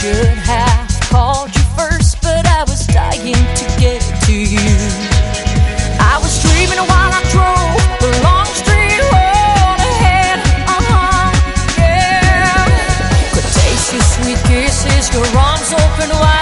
should have called you first, but I was dying to get to you. I was dreaming while I drove the long street road ahead. Yeah. Could taste your sweet kisses, your arms open wide.